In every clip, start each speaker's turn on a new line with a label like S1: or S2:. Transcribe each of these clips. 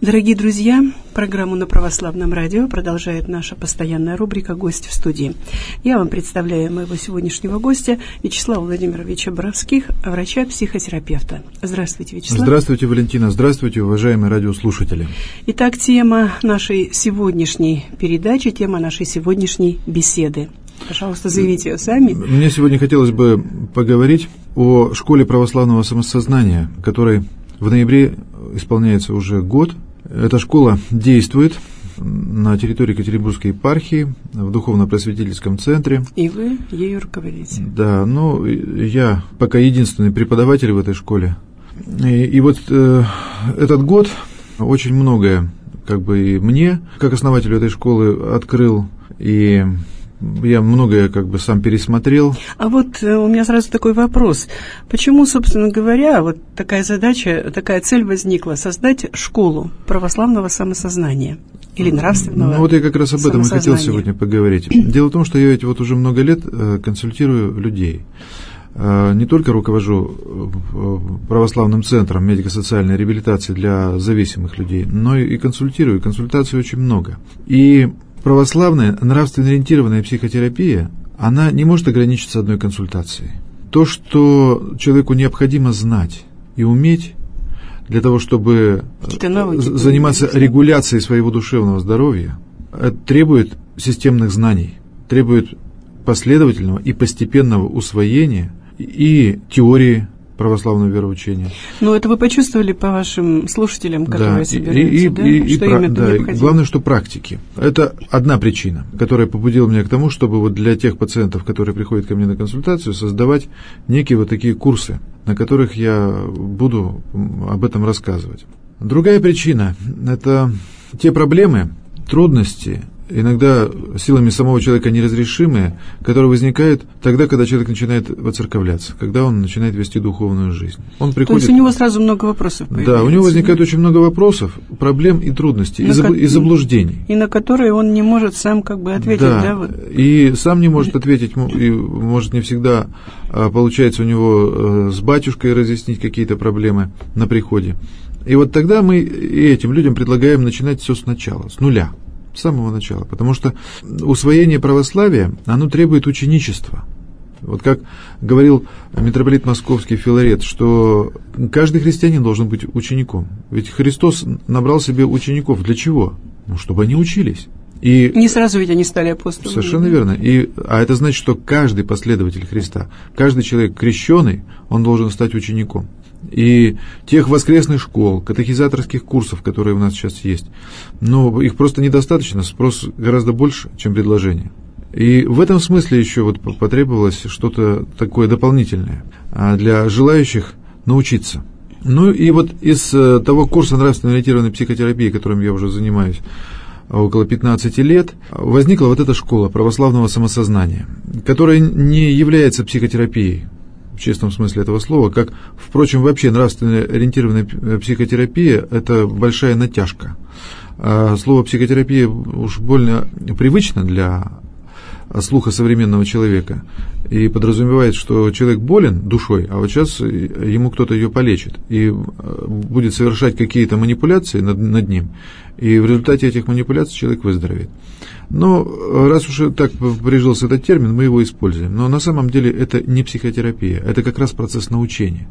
S1: Дорогие друзья, программу на Православном радио продолжает наша постоянная рубрика «Гость в студии». Я вам представляю моего сегодняшнего гостя Вячеслава Владимировича Боровских, врача-психотерапевта. Здравствуйте, Вячеслав.
S2: Здравствуйте, Валентина. Здравствуйте, уважаемые радиослушатели.
S1: Итак, тема нашей сегодняшней передачи, тема нашей сегодняшней беседы. Пожалуйста, заявите ее сами.
S2: Мне сегодня хотелось бы поговорить о школе православного самосознания, которой в ноябре исполняется уже год. Эта школа действует на территории Екатеринбургской епархии, в духовно-просветительском центре.
S1: И вы ею руководите.
S2: Да, я пока единственный преподаватель в этой школе. И вот этот год очень многое и мне, как основателю этой школы, открыл, и я многое сам пересмотрел.
S1: А вот у меня сразу такой вопрос. Почему, собственно говоря, вот такая задача, такая цель возникла — создать школу православного самосознания или нравственного
S2: вот я как раз об этом и хотел сегодня поговорить. Дело в том, что я ведь уже много лет консультирую людей. Не только руковожу православным центром медико-социальной реабилитации для зависимых людей, но и консультирую. Консультаций очень много. И православная нравственно-ориентированная психотерапия, она не может ограничиться одной консультацией. То, что человеку необходимо знать и уметь для того, чтобы заниматься регуляцией своего душевного здоровья, требует системных знаний, требует последовательного и постепенного усвоения и теории православного вероучения.
S1: Но это вы почувствовали по вашим слушателям, которые собираются, что им это необходимо?
S2: Главное, что практики. Это одна причина, которая побудила меня к тому, чтобы для тех пациентов, которые приходят ко мне на консультацию, создавать некие такие курсы, на которых я буду об этом рассказывать. Другая причина – это те проблемы, трудности, иногда силами самого человека неразрешимые, которые возникают тогда, когда человек начинает воцерковляться, когда он начинает вести духовную жизнь. Он приходит...
S1: То есть у него сразу много вопросов появляется.
S2: Да, у него возникает очень много вопросов, проблем и трудностей, и заблуждений.
S1: И на которые он не может сам ответить.
S2: Да, и сам не может ответить, и может не всегда получается у него с батюшкой разъяснить какие-то проблемы на приходе. И вот тогда мы этим людям предлагаем начинать все сначала, с нуля. С самого начала, потому что усвоение православия, оно требует ученичества. Вот как говорил митрополит Московский Филарет, что каждый христианин должен быть учеником. Ведь Христос набрал себе учеников. Для чего? Чтобы они учились. И
S1: не сразу ведь они стали апостолами.
S2: Совершенно верно. А это значит, что каждый последователь Христа, каждый человек крещеный, он должен стать учеником. И тех воскресных школ, катехизаторских курсов, которые у нас сейчас есть, их просто недостаточно, спрос гораздо больше, чем предложение. И в этом смысле еще потребовалось что-то такое дополнительное для желающих научиться. И из того курса нравственно-ориентированной психотерапии, которым я уже занимаюсь около 15 лет, возникла эта школа православного самосознания, которая не является психотерапией в чистом смысле этого слова, как, впрочем, вообще нравственно-ориентированная психотерапия – это большая натяжка. Слово «психотерапия» уж больно привычно для слуха современного человека и подразумевает, что человек болен душой, а вот сейчас ему кто-то ее полечит и будет совершать какие-то манипуляции над ним, и в результате этих манипуляций человек выздоровеет. Но раз уж так прижился этот термин, мы его используем. Но на самом деле это не психотерапия, это как раз процесс научения.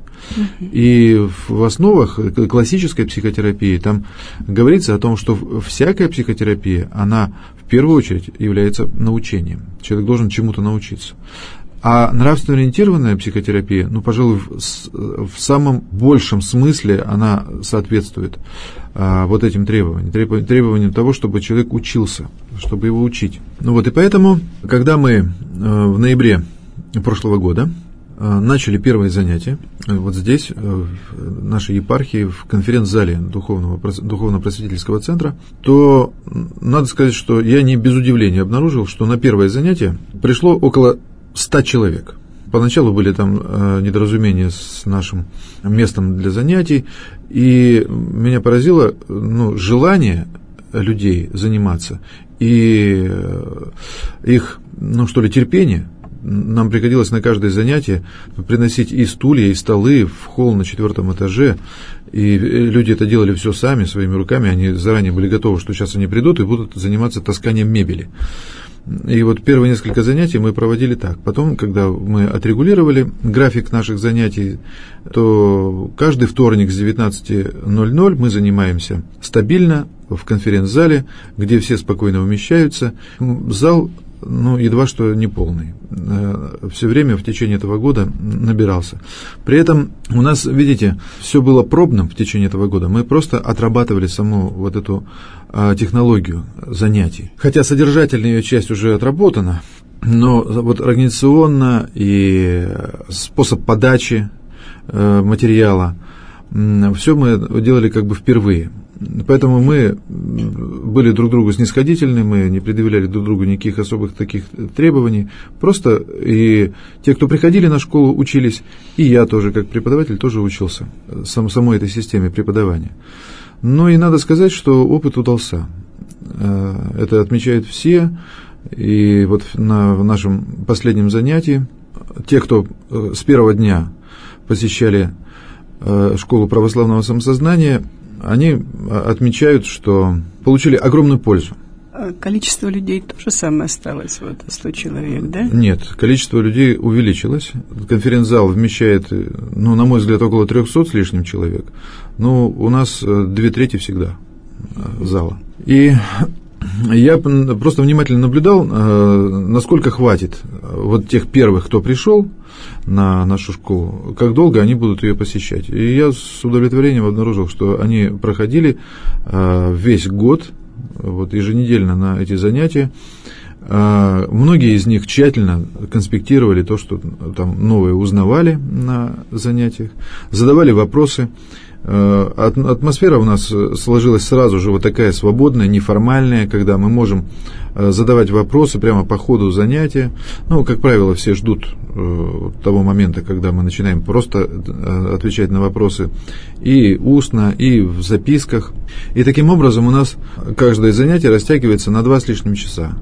S2: И в основах классической психотерапии там говорится о том, что всякая психотерапия, она в первую очередь является научением. Человек должен чему-то научиться. А нравственно-ориентированная психотерапия, пожалуй, в самом большем смысле она соответствует этим требованиям того, чтобы человек учился, чтобы его учить. И поэтому, когда мы в ноябре прошлого года начали первые занятия здесь, в нашей епархии, в конференц-зале духовно-просветительского центра, то надо сказать, что я не без удивления обнаружил, что на первое занятие пришло около 100 человек. Поначалу были там недоразумения с нашим местом для занятий, и меня поразило желание людей заниматься и их, терпение. Нам приходилось на каждое занятие приносить и стулья, и столы в холл на 4-м этаже, И люди это делали все сами, своими руками, они заранее были готовы, что сейчас они придут и будут заниматься тасканием мебели. И вот первые несколько занятий мы проводили так. Потом, когда мы отрегулировали график наших занятий, то каждый вторник с 19:00 мы занимаемся стабильно в конференц-зале, где все спокойно умещаются. Зал, едва что не полный. Все время в течение этого года набирался. При этом у нас, видите, все было пробным в течение этого года. Мы просто отрабатывали саму вот эту технологию занятий. Хотя содержательная ее часть уже отработана, но вот организационно и способ подачи материала, все мы делали как бы впервые. Поэтому мы были друг другу снисходительны, мы не предъявляли друг другу никаких особых таких требований. Просто и те, кто приходили на школу, учились, и я тоже, как преподаватель, тоже учился самой этой системе преподавания. Но и надо сказать, что опыт удался. Это отмечают все. И вот на нашем последнем занятии те, кто с первого дня посещали школу православного самосознания, они отмечают, что получили огромную пользу.
S1: Количество людей то же самое осталось, 100 человек, да?
S2: Нет, количество людей увеличилось. Конференц-зал вмещает, на мой взгляд, около 300 с лишним человек. У нас 2/3 всегда зала. И я просто внимательно наблюдал, насколько хватит вот тех первых, кто пришел на нашу школу, как долго они будут ее посещать. И я с удовлетворением обнаружил, что они проходили весь год, еженедельно на эти занятия. Многие из них тщательно конспектировали то, что там новое узнавали на занятиях, задавали вопросы. Атмосфера у нас сложилась сразу же такая свободная, неформальная, когда мы можем задавать вопросы прямо по ходу занятия. Как правило, все ждут того момента, когда мы начинаем просто отвечать на вопросы и устно, и в записках. И таким образом у нас каждое занятие растягивается на 2 с лишним часа.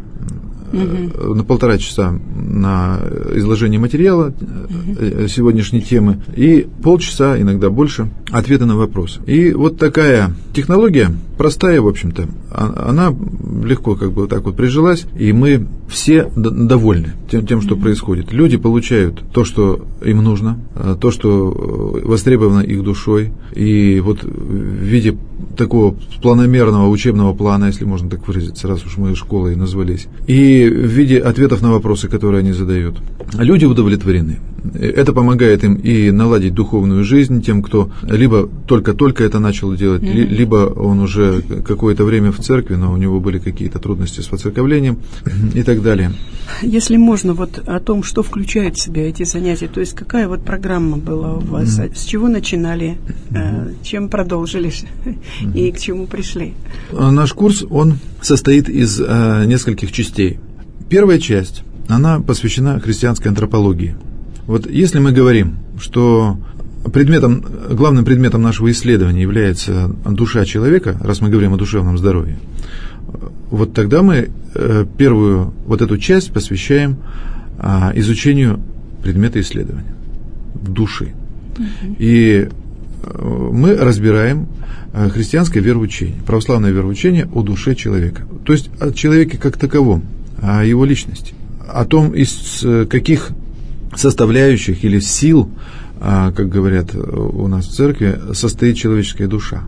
S2: На 1,5 часа на изложение материала сегодняшней темы и полчаса, иногда больше, ответы на вопросы. И вот такая технология, простая, в общем-то, она легко прижилась, и мы все довольны тем, что происходит. Люди получают то, что им нужно, то, что востребовано их душой, и в виде такого планомерного учебного плана, если можно так выразиться, раз уж мы школой назвались, и в виде ответов на вопросы, которые они задают. Люди удовлетворены. Это помогает им и наладить духовную жизнь тем, кто либо только-только это начал делать, либо он уже какое-то время в церкви, но у него были какие-то трудности с воцерковлением и так далее.
S1: Если можно, о том, что включают в себя эти занятия, то есть какая программа была у вас, с чего начинали, чем продолжили и к чему пришли?
S2: Наш курс, он состоит из нескольких частей. Первая часть, она посвящена христианской антропологии. Если мы говорим, что главным предметом нашего исследования является душа человека, раз мы говорим о душевном здоровье, тогда мы первую эту часть посвящаем изучению предмета исследования души. И мы разбираем христианское вероучение, православное вероучение о душе человека, то есть о человеке как таковом, о его личности, о том, из каких составляющих или сил, как говорят у нас в церкви, состоит человеческая душа.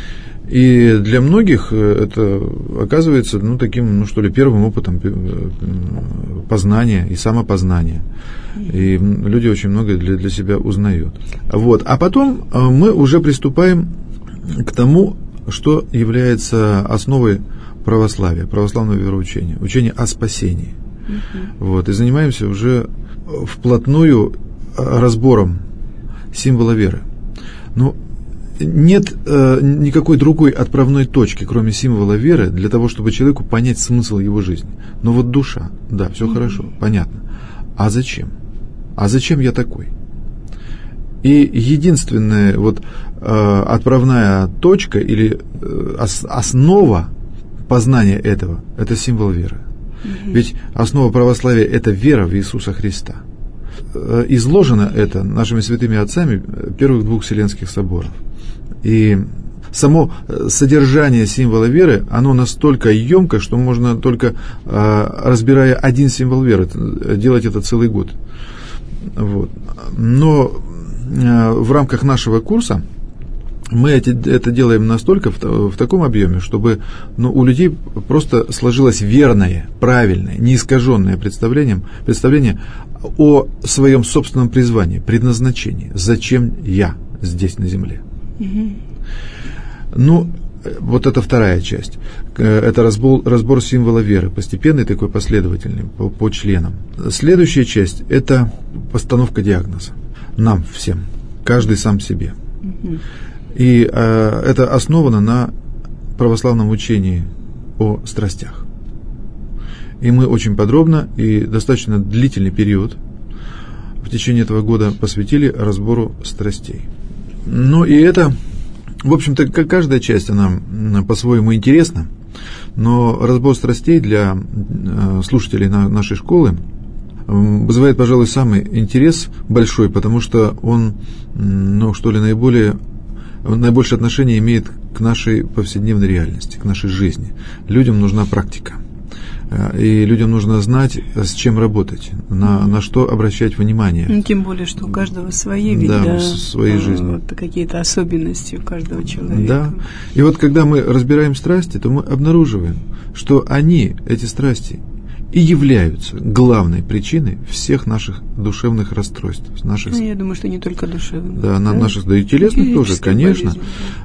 S2: И для многих это оказывается таким, первым опытом познания и самопознания. И люди очень многое для себя узнают. А потом мы уже приступаем к тому, что является основой православия, православного вероучения, учения о спасении. И занимаемся уже вплотную разбором символа веры. Нет никакой другой отправной точки, кроме символа веры, для того, чтобы человеку понять смысл его жизни. Но душа, да, все хорошо, понятно. А зачем? А зачем я такой? И единственная отправная точка или основа познания этого – это символ веры. Ведь основа православия – это вера в Иисуса Христа. изложено это нашими святыми отцами первых 2 Вселенских соборов. И само содержание символа веры, оно настолько емко, что можно только, разбирая один символ веры, делать это целый год. Вот. Но в рамках нашего курса мы это делаем настолько в таком объеме, чтобы у людей просто сложилось верное, правильное, неискаженное представление о своем собственном призвании, предназначении. Зачем я здесь на земле? Вот это вторая часть. Это разбор символа веры, постепенный, такой последовательный, по членам. Следующая часть – это постановка диагноза. Нам всем, каждый сам себе. И это основано на православном учении о страстях. И мы очень подробно и достаточно длительный период в течение этого года посвятили разбору страстей. И это, в общем-то, каждая часть, она по-своему интересна, но разбор страстей для слушателей нашей школы вызывает, пожалуй, самый интерес большой, потому что он, наибольшее отношение имеет к нашей повседневной реальности, к нашей жизни. Людям нужна практика. И людям нужно знать, с чем работать, на что обращать внимание.
S1: Тем более, что у каждого свои
S2: свои жизни.
S1: Какие-то особенности у каждого человека.
S2: Да. И вот когда мы разбираем страсти, то мы обнаруживаем, что эти страсти, и являются главной причиной всех наших душевных расстройств.
S1: Я думаю, что не только душевных.
S2: Да, наших, и телесных тоже, конечно.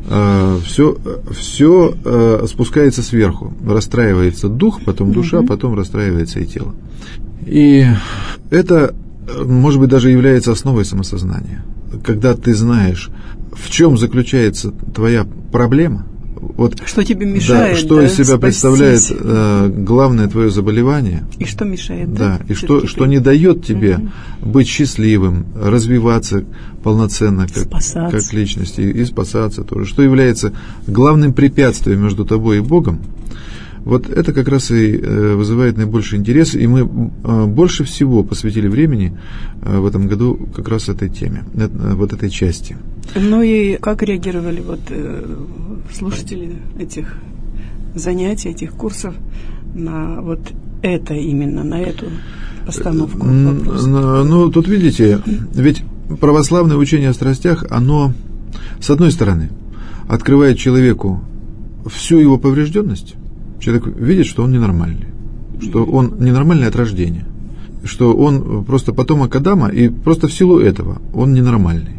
S2: Все спускается сверху. Расстраивается дух, потом душа, потом расстраивается и тело. И это, может быть, даже является основой самосознания. Когда ты знаешь, в чем заключается твоя проблема,
S1: что тебе мешает,
S2: что из себя представляет главное твое заболевание.
S1: И что мешает,
S2: и что не дает тебе быть счастливым, развиваться полноценно как личности и спасаться тоже. Что является главным препятствием между тобой и Богом. Вот это как раз и вызывает наибольший интерес, и мы больше всего посвятили времени в этом году как раз этой теме, этой части.
S1: И как реагировали слушатели этих занятий, этих курсов на на эту постановку вопроса?
S2: Тут видите, ведь православное учение о страстях, оно, с одной стороны, открывает человеку всю его поврежденность. Человек видит, что он ненормальный, что он ненормальный от рождения, что он просто потомок Адама, и просто в силу этого он ненормальный.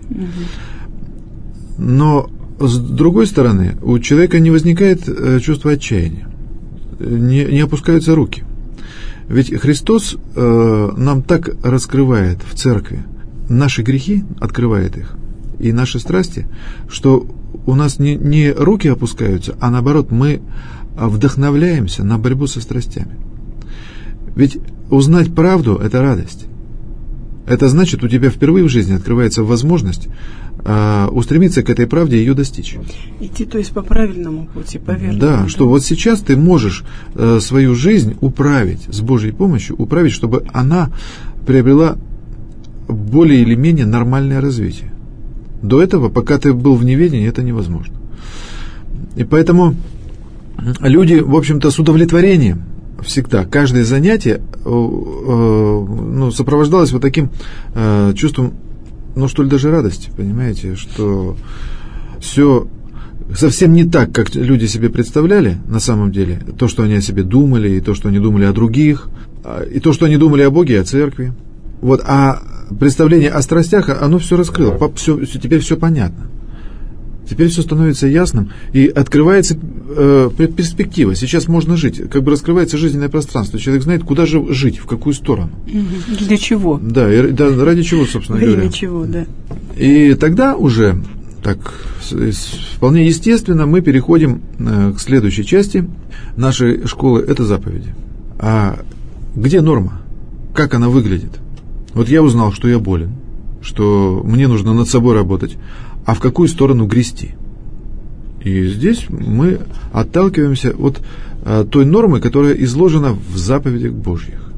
S2: Но, с другой стороны, у человека не возникает чувства отчаяния, не опускаются руки. Ведь Христос нам так раскрывает в церкви наши грехи, открывает их, и наши страсти, что у нас не руки опускаются, а наоборот, мы вдохновляемся на борьбу со страстями. Ведь узнать правду – это радость. Это значит, у тебя впервые в жизни открывается возможность устремиться к этой правде и ее достичь.
S1: Идти, то есть, по правильному пути, по верному.
S2: Да, что вот сейчас ты можешь свою жизнь управить, с Божьей помощью, чтобы она приобрела более или менее нормальное развитие. До этого, пока ты был в неведении, это невозможно. И поэтому люди, в общем-то, с удовлетворением всегда, каждое занятие сопровождалось таким чувством, даже радости, понимаете, что все совсем не так, как люди себе представляли на самом деле, то, что они о себе думали, и то, что они думали о других, и то, что они думали о Боге и о церкви. А представление о страстях, оно все раскрыло, теперь все понятно. Теперь все становится ясным, и открывается перспектива. Сейчас можно жить, раскрывается жизненное пространство. Человек знает, куда же жить, в какую сторону.
S1: Для чего?
S2: Да, ради чего, собственно говоря.
S1: Для чего, да.
S2: И тогда уже, вполне естественно, мы переходим к следующей части нашей школы, это заповеди. А где норма? Как она выглядит? Я узнал, что я болен, что мне нужно над собой работать, а в какую сторону грести. И здесь мы отталкиваемся от той нормы, которая изложена в заповедях Божьих.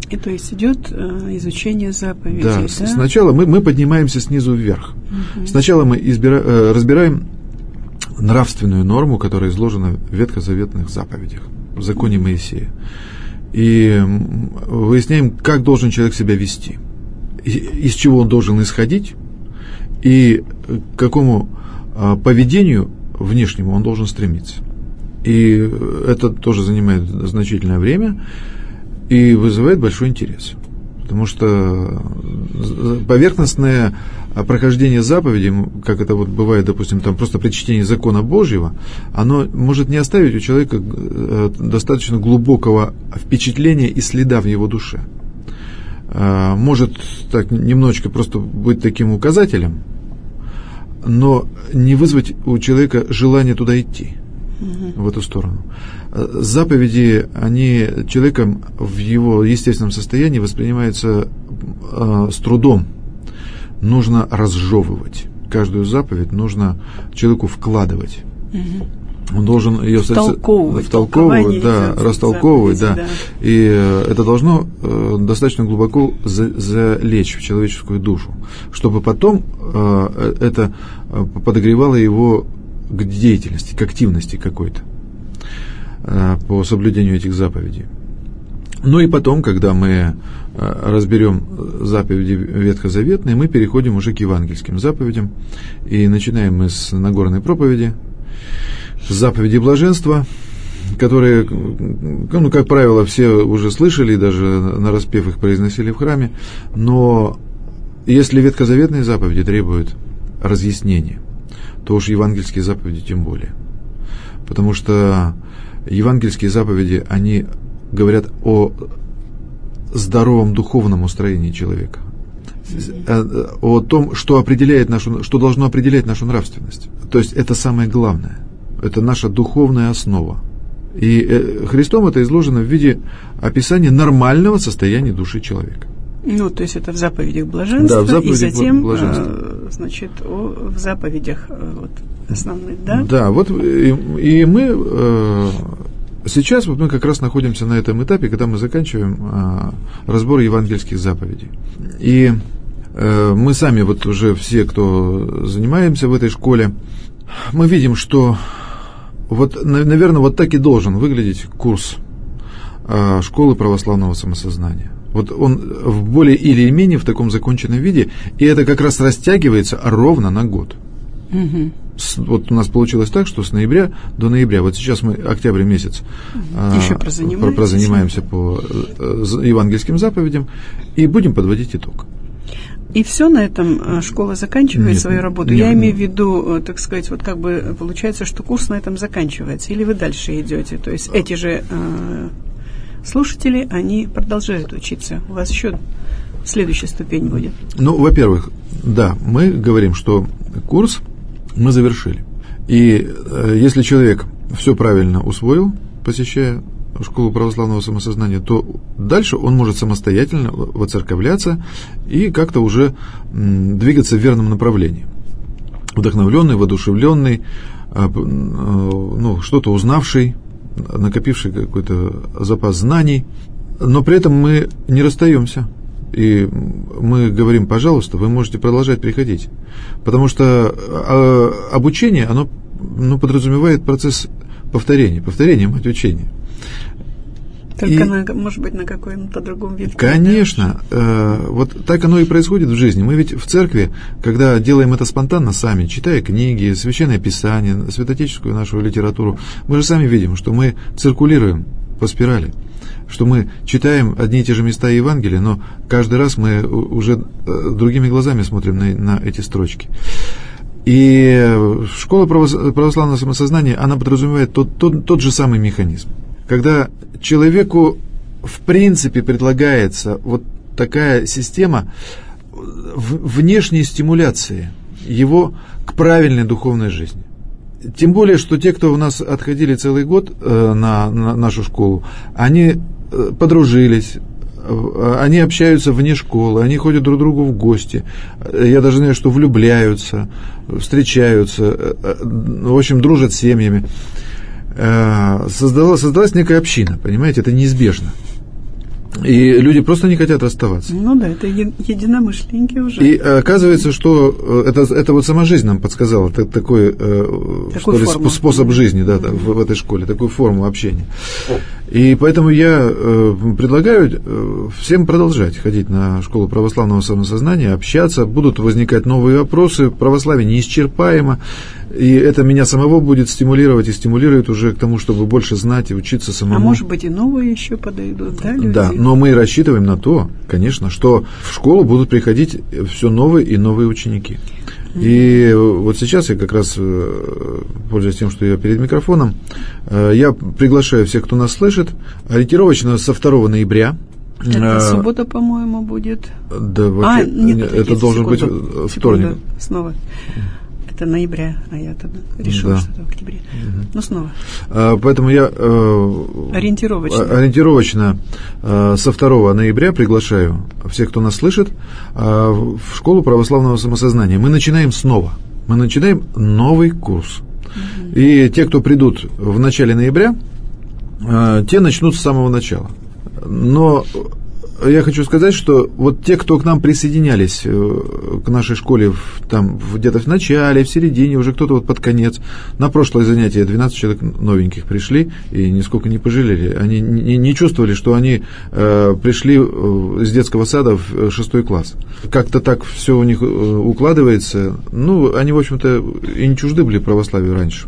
S1: И то есть идет изучение заповедей.
S2: Да,
S1: да?
S2: Сначала мы поднимаемся снизу вверх. Сначала мы разбираем нравственную норму, которая изложена в ветхозаветных заповедях, в законе Моисея. И выясняем, как должен человек себя вести, из чего он должен исходить, и к какому поведению внешнему он должен стремиться. И это тоже занимает значительное время и вызывает большой интерес. Потому что поверхностное прохождение заповедей, как это вот бывает, допустим, там просто при чтении закона Божьего, оно может не оставить у человека достаточно глубокого впечатления и следа в его душе. Может так немножечко просто быть таким указателем, но не вызвать у человека желание туда идти, в эту сторону. Заповеди, они человеком в его естественном состоянии воспринимаются с трудом. Нужно разжевывать. Каждую заповедь нужно человеку вкладывать. Он должен ее растолковывать, да. И это должно достаточно глубоко залечь в человеческую душу, чтобы потом это подогревало его к деятельности, к активности какой-то по соблюдению этих заповедей. Ну и потом, когда мы разберем заповеди ветхозаветные, мы переходим уже к евангельским заповедям. И начинаем мы с Нагорной проповеди, с заповеди блаженства, которые, ну, как правило, все уже слышали, даже нараспев их произносили в храме. Но если ветхозаветные заповеди требуют разъяснения, то уж евангельские заповеди тем более. Потому что евангельские заповеди, они говорят о здоровом духовном устроении человека, о том, что должно определять нашу нравственность. То есть это самое главное, это наша духовная основа. И Христом это изложено в виде описания нормального состояния души человека.
S1: Ну, то есть это в заповедях блаженства,
S2: да, в заповедях
S1: и затем,
S2: блаженства.
S1: в заповедях вот, основных, да?
S2: Да, вот и мы сейчас вот мы как раз находимся на этом этапе, когда мы заканчиваем разбор евангельских заповедей. И мы сами вот уже все, кто занимаемся в этой школе, мы видим, что вот, наверное, вот так и должен выглядеть курс школы православного самосознания. Вот он в более или менее в таком законченном виде, и это как раз растягивается ровно на год. Вот у нас получилось так, что с ноября до ноября, вот сейчас мы октябрь месяц
S1: еще прозанимаемся
S2: по евангельским заповедям и будем подводить итог.
S1: И все на этом школа заканчивает свою работу? Я имею в виду, так сказать, вот как бы получается, что курс на этом заканчивается, или вы дальше идете? То есть эти же слушатели, они продолжают учиться. У вас еще следующая ступень будет.
S2: Ну, во-первых, да, мы говорим, что курс мы завершили. И если человек все правильно усвоил, посещая школу православного самосознания, то дальше он может самостоятельно воцерковляться и как-то уже двигаться в верном направлении. Вдохновленный, воодушевленный, что-то узнавший, накопивший какой-то запас знаний, но при этом мы не расстаемся. И мы говорим, пожалуйста, вы можете продолжать приходить. Потому что обучение, оно подразумевает процесс повторения. Повторение – мать учения.
S1: Только, может быть, на каком-то другом витке.
S2: Конечно. Вот так оно и происходит в жизни. Мы ведь в церкви, когда делаем это спонтанно сами, читая книги, Священное Писание, святоотеческую нашу литературу, мы же сами видим, что мы циркулируем по спирали, что мы читаем одни и те же места Евангелия, но каждый раз мы уже другими глазами смотрим на эти строчки. И школа православного самосознания, она подразумевает тот же самый механизм. Когда человеку в принципе предлагается вот такая система внешней стимуляции его к правильной духовной жизни. Тем более, что те, кто у нас отходили целый год на нашу школу, они подружились, они общаются вне школы, они ходят друг к другу в гости. Я даже знаю, что влюбляются, встречаются, в общем, дружат с семьями. Создалась некая община, понимаете, это неизбежно. И люди просто не хотят расставаться.
S1: Ну да, это единомышленники уже.
S2: И оказывается, что это вот сама жизнь нам подсказала такой что ли, способ жизни, да, в этой школе, такую форму общения. И поэтому я предлагаю всем продолжать ходить на школу православного самосознания, общаться, будут возникать новые вопросы, православие неисчерпаемо, и это меня самого будет стимулировать и стимулирует уже к тому, чтобы больше знать и учиться самому.
S1: А может быть и новые еще подойдут, да, люди?
S2: Да, но мы рассчитываем на то, конечно, что в школу будут приходить все новые и новые ученики. И вот сейчас я как раз, пользуясь тем, что я перед микрофоном, я приглашаю всех, кто нас слышит, ориентировочно со 2 ноября.
S1: Это суббота, по-моему, будет.
S2: Да, вообще,
S1: нет,
S2: это должен быть вторник.
S1: Снова. Это ноября, а я тогда решила, что это в октябре. Ну, снова.
S2: Поэтому я ориентировочно со 2 ноября приглашаю всех, кто нас слышит, в школу православного самосознания. Мы начинаем снова. Мы начинаем новый курс. И те, кто придут в начале ноября, те начнут с самого начала. Но я хочу сказать, что вот те, кто к нам присоединялись к нашей школе там где-то в начале, в середине, уже кто-то вот под конец, на прошлое занятие 12 человек новеньких пришли и нисколько не пожалели. Они не чувствовали, что они пришли из детского сада в 6 класс. Как-то так все у них укладывается. Ну, они, в общем-то, и не чужды были православию раньше.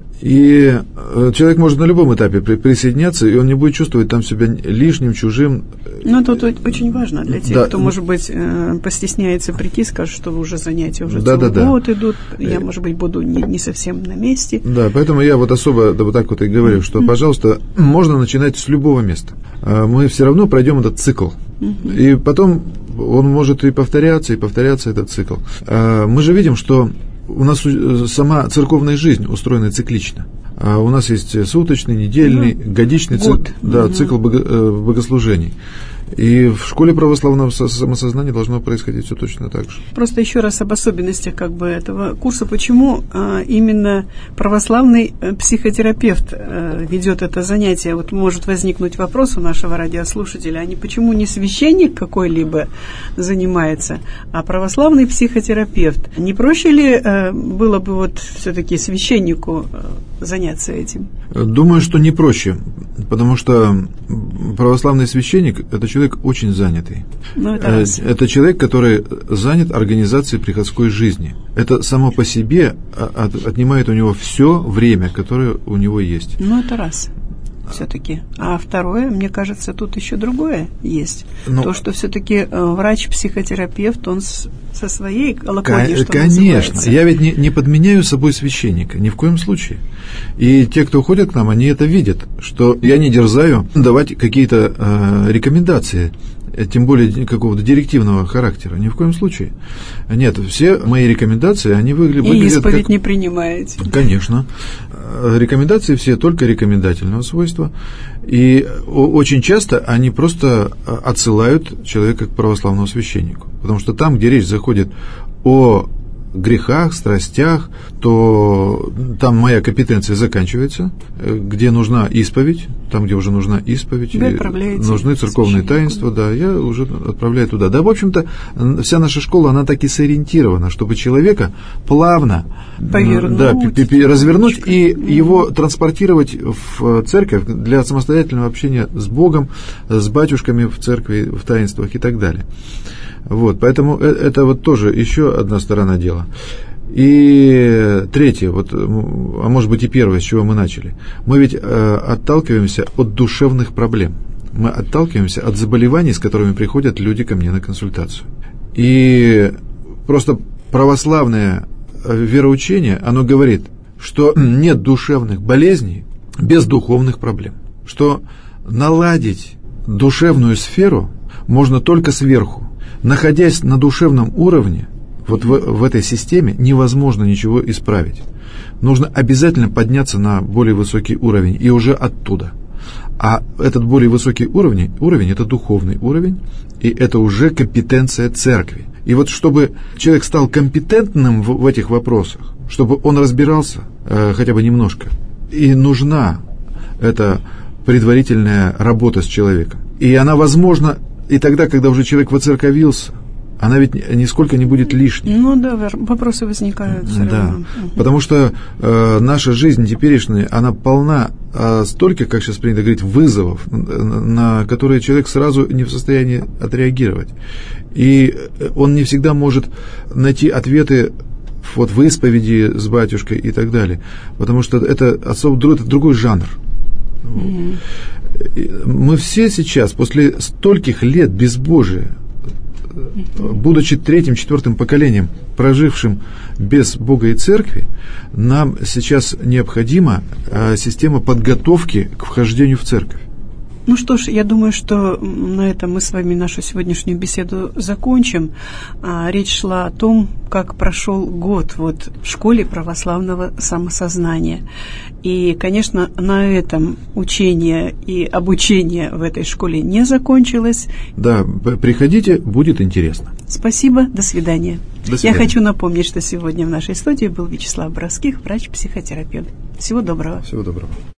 S2: И человек может на любом этапе присоединяться, и он не будет чувствовать там себя лишним, чужим.
S1: Но тут очень важно для тех, кто, может быть, постесняется прийти, скажет, что уже занятия уже целый год идут, я, может быть, буду не совсем на месте.
S2: Да, поэтому я вот особо вот так вот и говорю, что, пожалуйста, можно начинать с любого места. Мы все равно пройдем этот цикл. И потом он может и повторяться этот цикл. Мы же видим, что у нас сама церковная жизнь устроена циклично. У нас есть суточный, недельный, годичный цикл богослужений. И в школе православного самосознания должно происходить все точно так же.
S1: Просто еще раз об особенностях этого курса. Почему именно православный психотерапевт ведет это занятие? Вот может возникнуть вопрос у нашего радиослушателя, почему не священник какой-либо занимается, а православный психотерапевт? Не проще ли было бы вот все-таки священнику заняться этим?
S2: Думаю, что не проще, потому что православный священник – это человек очень занятый. Это человек, который занят организацией приходской жизни. Это само по себе отнимает у него все время, которое у него есть.
S1: Это раз. Все-таки. А второе, мне кажется, тут еще другое есть. То, что все-таки врач-психотерапевт, он со своей колокольни, что
S2: конечно.
S1: Называется.
S2: Я ведь не подменяю собой священника, ни в коем случае. И те, кто ходят к нам, они это видят, что я не дерзаю давать какие-то рекомендации, тем более какого-то директивного характера, ни в коем случае. Нет, все мои рекомендации, они выглядят...
S1: И исповедь не принимаете?
S2: Конечно. Рекомендации все только рекомендательного свойства. И очень часто они просто отсылают человека к православному священнику. Потому что там, где речь заходит о грехах, страстях, то там моя компетенция заканчивается, где нужна исповедь, там, где уже нужна исповедь, нужны церковные таинства, я уже отправляю туда. Да, в общем-то, вся наша школа, она так и сориентирована, чтобы человека плавно развернуть и его транспортировать в церковь для самостоятельного общения с Богом, с батюшками в церкви, в таинствах и так далее. Вот, поэтому это вот тоже еще одна сторона дела. И третье, а может быть и первое, с чего мы начали. Мы ведь отталкиваемся от душевных проблем. Мы отталкиваемся от заболеваний, с которыми приходят люди ко мне на консультацию. И просто православное вероучение, оно говорит, что нет душевных болезней без духовных проблем. Что наладить душевную сферу можно только сверху. Находясь на душевном уровне, вот в этой системе невозможно ничего исправить. Нужно обязательно подняться на более высокий уровень, и уже оттуда. А этот более высокий уровень – это духовный уровень, и это уже компетенция церкви. И вот чтобы человек стал компетентным в этих вопросах, чтобы он разбирался хотя бы немножко, и нужна эта предварительная работа с человеком. И она возможна и тогда, когда уже человек воцерковился, она ведь нисколько не будет лишней.
S1: Ну да, вопросы возникают все равно.
S2: Потому что наша жизнь теперешняя, она полна столько, как сейчас принято говорить, вызовов, на которые человек сразу не в состоянии отреагировать. И он не всегда может найти ответы вот в исповеди с батюшкой и так далее. Потому что это другой жанр. Мы все сейчас, после стольких лет безбожия, будучи третьим, четвертым поколением, прожившим без Бога и Церкви, нам сейчас необходима система подготовки к вхождению в Церковь.
S1: Ну что ж, я думаю, что на этом мы с вами нашу сегодняшнюю беседу закончим. Речь шла о том, как прошел год вот в школе православного самосознания. И, конечно, на этом учение и обучение в этой школе не закончилось.
S2: Да, приходите, будет интересно.
S1: Спасибо, до свидания.
S2: До свидания.
S1: Я хочу напомнить, что сегодня в нашей студии был Вячеслав Боровских, врач-психотерапевт. Всего доброго.
S2: Всего доброго.